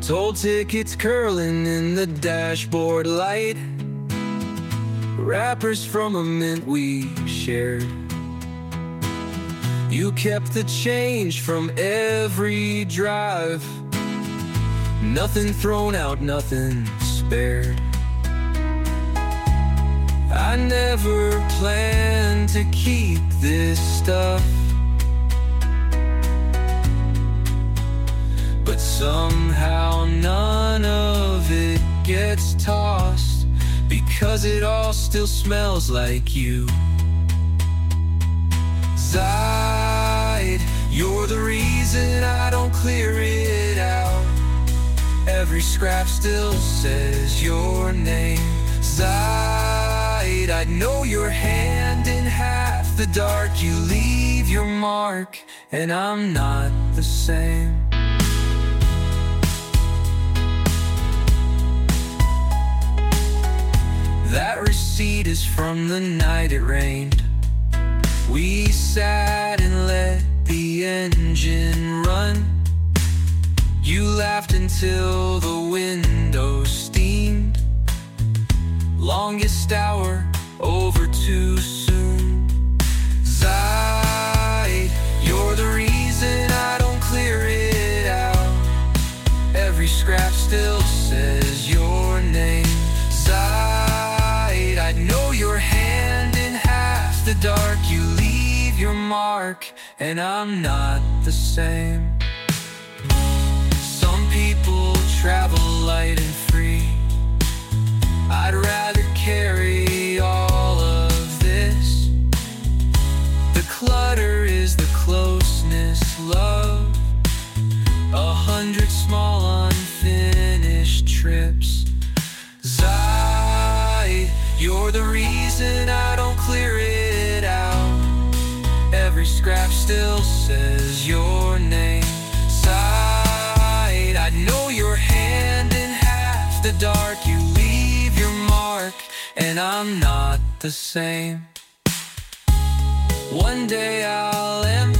Sold tickets curling in the dashboard light, wrappers from a mint we shared. You kept the change from every drive, nothing thrown out, nothing spared. I never planned to keep this stuff, but somehow none of it gets tossed, because it all still smells like you. Zaid, you're the reason I don't clear it out. Every scrap still says your name. Zaid, I know your hand in half the dark. You leave your mark, and I'm not the same. That receipt is from the night it rained. We sat and let the engine run. You laughed until the window steamed. Longest hour over too soon. Zaid, you're the reason I don't clear it out. Every scrap still says your name. Zaid, I know your hand in half the dark. You leave your mark, and I'm not the same. Some people travel light and free. I'd rather carry all of this. The clutter is the closeness, love. 100 small unfinished trips. Zaid, you're the reason I don't clear it out. Every scrap still says your name. Zaid, I know your hand in half the dark. You leave your mark, and I'm not the same. One day I'll empty